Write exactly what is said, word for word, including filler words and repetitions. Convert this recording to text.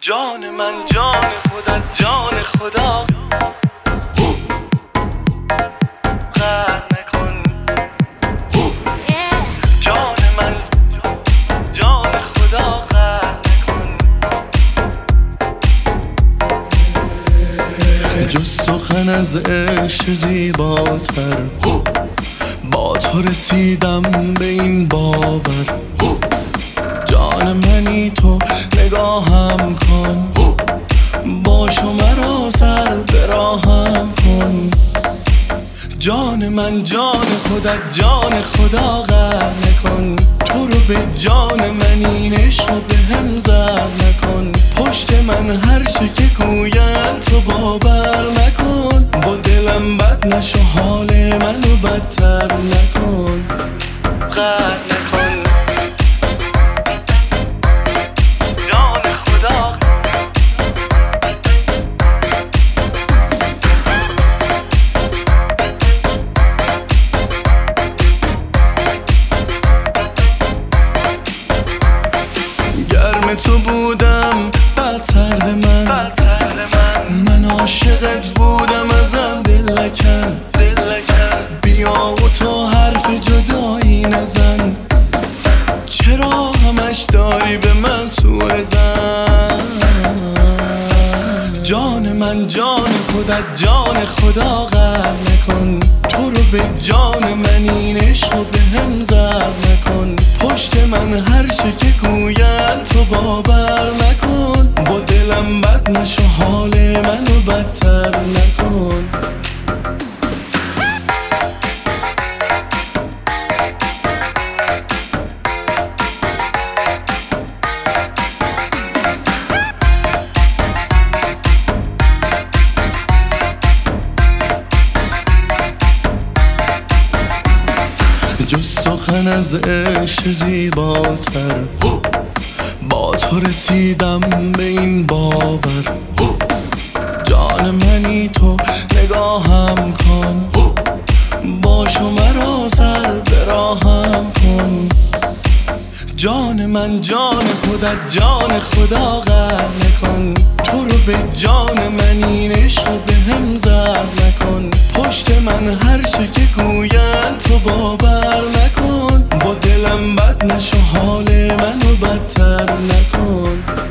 جان من جان خودت جان خدا غر نکن. جان من جان خدا غر نکن. جز سخن از عشق زیباتر با تو رسیدم به این باور. جان منی تو نگاهم کن، باش و مرا سر به راهم کن. جان من جان خودت جان خدا غر نکن. تو رو به جان من این عشق و به هم زر نکن. پشت من هر چه که گوین تو باور نکن. با دلم بد نشو حال منو بدتر نکن. غر نکن. تو بودم بدتر به من من عاشقت بودم ازم دل نکن. بیا و تو حرف جدایی نزن. چرا همش داری به من سوء زن؟ جان من جان خودت جان خدا غر نکن. تو رو به جان من این عشق و به هم زر نکن. پشت من هر چه که گوین تو باور نکن. با دلم بد نشو حال منو بدتر نکن. جز سخن از عشق زیباتر با تو رسیدم به این باور. جان منی تو نگاهم کن، باش و مرا سر به راهم کن. جان من جان خودت جان خدا غر نکن. تو رو به جان من این عشق و به هم زر نکن. پشت من هر چه که گوین تو باور نکن. با دلم بد نشو حال منو بدتر نکن.